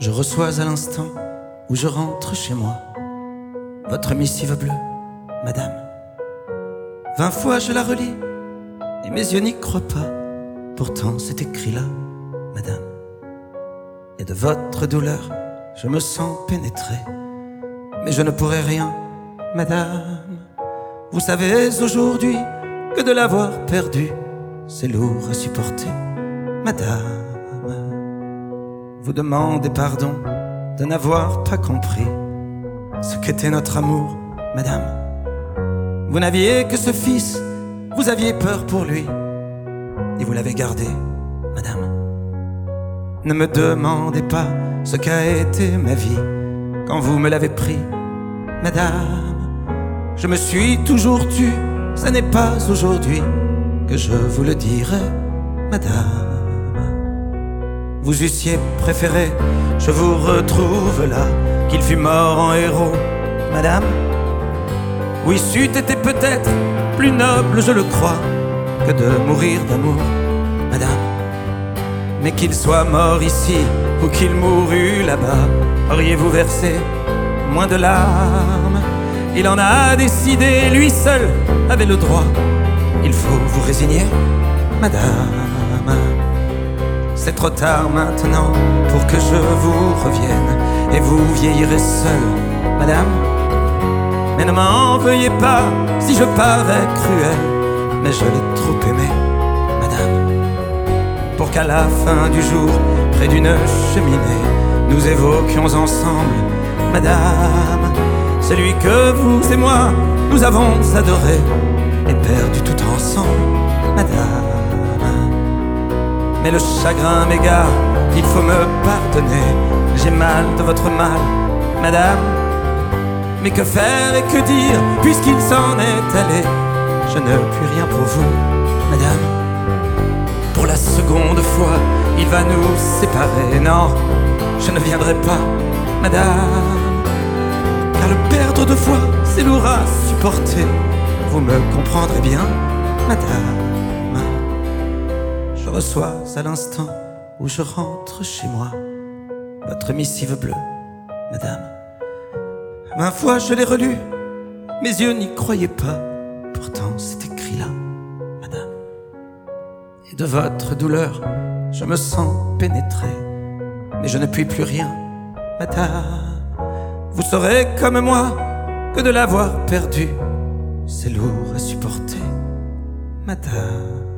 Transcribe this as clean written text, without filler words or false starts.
Je reçois à l'instant où je rentre chez moi votre missive bleue, madame. 20 fois je la relis et mes yeux n'y croient pas. Pourtant c'est écrit là, madame. Et de votre douleur je me sens pénétré, mais je ne pourrai rien, madame. Vous savez aujourd'hui que de l'avoir perdu, c'est lourd à supporter, madame. Vous demandez pardon de n'avoir pas compris ce qu'était notre amour, madame. Vous n'aviez que ce fils, vous aviez peur pour lui, et vous l'avez gardé, madame. Ne me demandez pas ce qu'a été ma vie quand vous me l'avez pris, madame. Je me suis toujours tu, ce n'est pas aujourd'hui que je vous le dirai, madame. Vous eussiez préféré, je vous retrouve là, qu'il fût mort en héros, madame. Oui, c'eût été peut-être plus noble, je le crois, que de mourir d'amour, madame. Mais qu'il soit mort ici ou qu'il mourût là-bas, auriez-vous versé moins de larmes? Il en a décidé, lui seul avait le droit. Il faut vous résigner, madame. C'est trop tard maintenant pour que je vous revienne, et vous vieillirez seul, madame. Mais ne m'en veuillez pas si je parais cruel, mais je l'ai trop aimé, madame, pour qu'à la fin du jour, près d'une cheminée, nous évoquions ensemble, madame, celui que vous et moi, nous avons adoré et perdu tout ensemble, madame. Mais le chagrin m'égare, il faut me pardonner, j'ai mal de votre mal, madame. Mais que faire et que dire, puisqu'il s'en est allé, je ne puis rien pour vous, madame. Pour la seconde fois, il va nous séparer, non, je ne viendrai pas, madame. Car le perdre deux fois, c'est lourd à supporter, vous me comprendrez bien, madame. Je reçois à l'instant où je rentre chez moi votre missive bleue, madame. 20 fois je l'ai relue, mes yeux n'y croyaient pas, pourtant c'est écrit là, madame. Et de votre douleur je me sens pénétré, mais je ne puis plus rien, madame. Vous saurez comme moi que de l'avoir perdu, c'est lourd à supporter, madame.